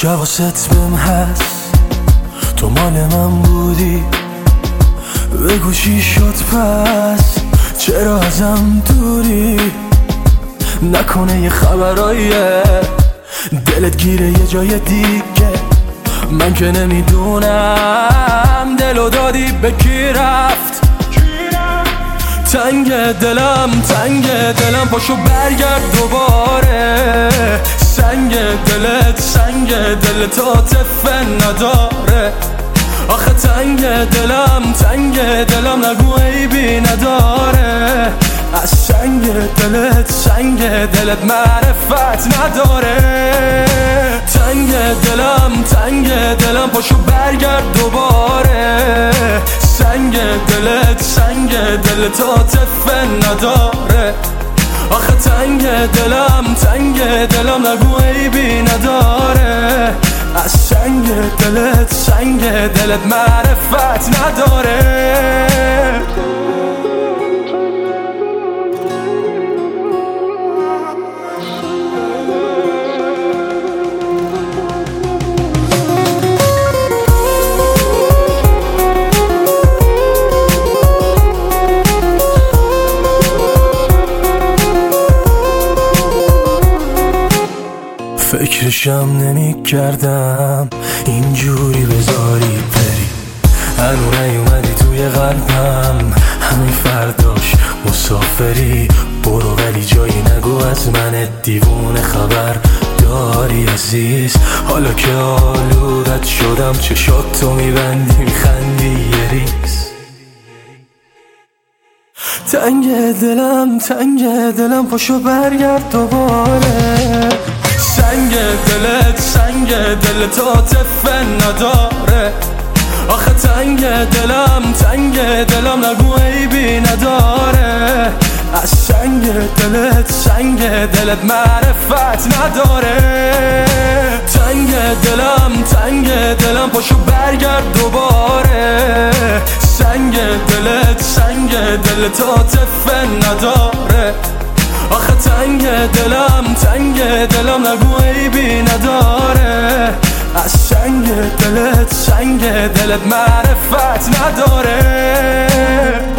حواست بهم هست تو مال من بودی، بگو چی شد پس، چرا ازم دوری؟ نکنه یه خبراییه دلت گیره یه جای دیگه، من که نمیدونم دلو دادی به کی رفت. تنگ دلم پاشو برگرد دوباره، سنگ دلت عاطفه نداره. آخه تنگ دلم نگو عیبی نداره، از سنگ دلت معرفت نداره. تنگ دلم پاشو برگرد دوباره، سنگ دلت عاطفه نداره. آخه تنگ دلم نگو عیبی نداره، از سنگ دلت معرفت نداره. فکرشم نمی کردم اینجوری بذاری بری، هنو نیومدی توی قلبم، همین فرداش مسافری. برو ولی جایی نگو از من دیوونه خبر داری عزیز. حالا که آلودت شدم چشات تو میبندی میخندی یه ریز. تنگ دلم پاشو برگرد دوباره، سنگ دلت عاطفه نداره. آخه تنگ دلم نگو عیبی نداره، از سنگ دلت معرفت نداره. تنگ دلم پاشو برگرد دوباره، سنگ دلت عاطفه نداره. آخه تنگ دلم نگو عیبی نداره، از سنگ دلت معرفت نداره.